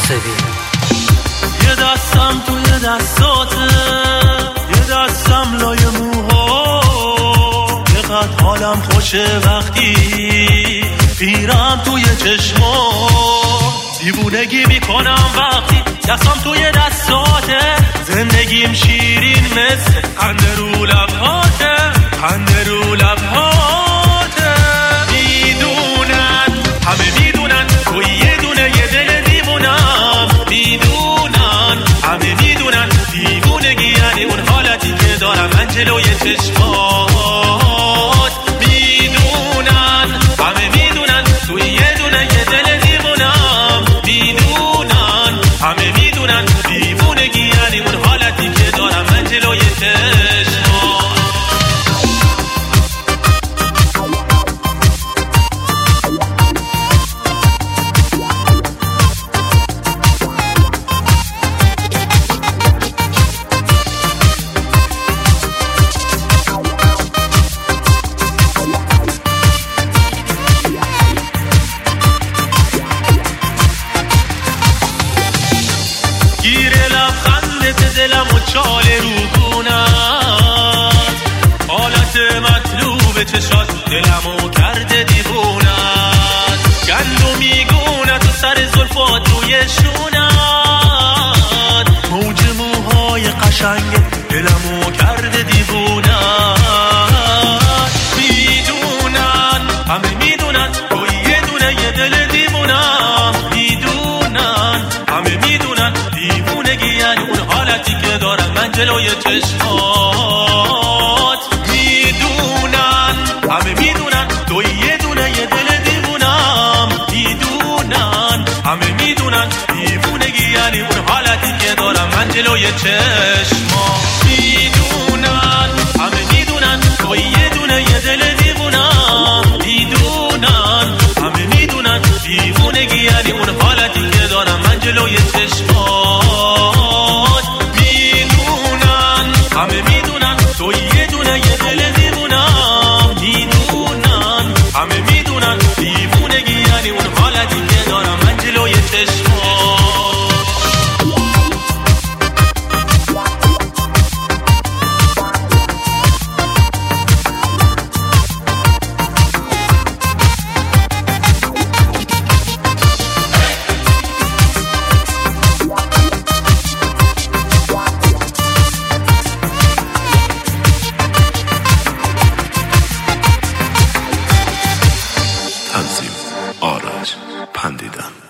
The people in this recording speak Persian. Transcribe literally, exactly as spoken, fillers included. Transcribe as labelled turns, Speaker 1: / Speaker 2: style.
Speaker 1: قاسمی.
Speaker 2: یه دستم توی دستاته، یه دستم لای موها، چقدر حالم خوشه وقتی پیرم توی چشما، دیوونگی میکنم وقتی دستم توی دستاته، زندگیم شیرین مثل خنده رو لبهاته، خنده رو لبهاته. میدونن همه میدونن توی یه دونه یه دل دیوونم، میدونن همه میدونن دیوونگی یعنی اون حالتی که دارم من جلوی چشمات، میدونن همه میدونن توی یه دونه یه دل دیوونم، میدونن همه میدونن دیوونگی یعنی اون حالتی که دارم من جلوی چشمات. گیره لبخندت دلم و چاله روبونت، حالت مطلوب چشات دلمو کرده دیوونت، گندو میگونت و سر زلفات روی شونت، موج موهای قشنگ دلمو کرده دیوونت. میدونن همه میدونن توی یه دونه یه دل دیوونم، میدونن همه میدونن دیوونگی یعنی اون حالتی که دارم من جلوی چشمات، میدونن همه میدونن توی یه دونه یه دل دیوونم، میدونن همه میدونن دیوونگی یعنی اون حالتی که دارم من جلوی چشمات، میدونن همه میدونن توی یه دونه یه دل دیوونم، میدونن همه میدونن دیوونگی یعنی اون حالتی که دارم من جلوی چشمات، میدونن همه میدونن توی یه دونه یه دل دیوونم، میدونن همه میدونن دیوونگی یعنی اون حالتی که دارم من جلوی چشمات.
Speaker 3: تنظیم آرش پندیدن.